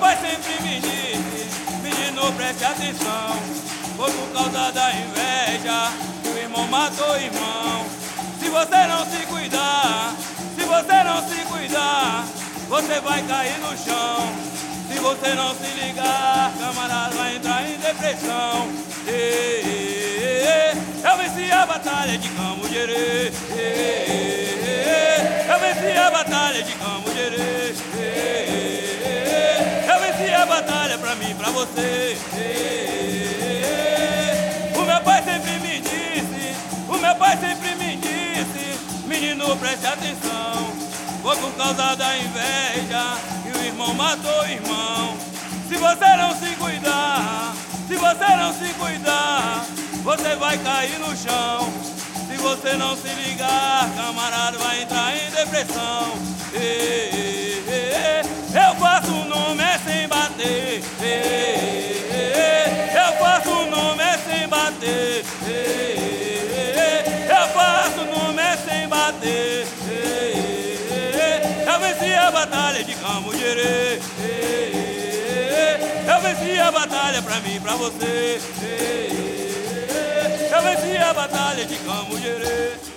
pai sempre me disse: menino, preste atenção, foi por causa da inveja que o irmão matou o irmão. Se você não se cuidar, se você não se cuidar, você vai cair no chão. Se você não se ligar, camarada, vai entrar em depressão. Eu venci a batalha de Camugere. Eu venci a batalha de Camugere. Eu venci a batalha pra mim, pra você. O meu pai sempre me disse, o meu pai sempre me disse: menino, preste atenção, foi por causa da inveja que o irmão matou o irmão. Se você não se cuidar, se você não se cuidar, você vai cair no chão. Se você não se ligar, camarada, vai entrar em depressão. Eu faço o nome é sem bater. Eu faço o nome é sem bater. Eu faço o nome é sem bater. Eu venci a batalha de Camugere. Eu venci a batalha pra mim, pra você. Eu venci a batalha de Camugere.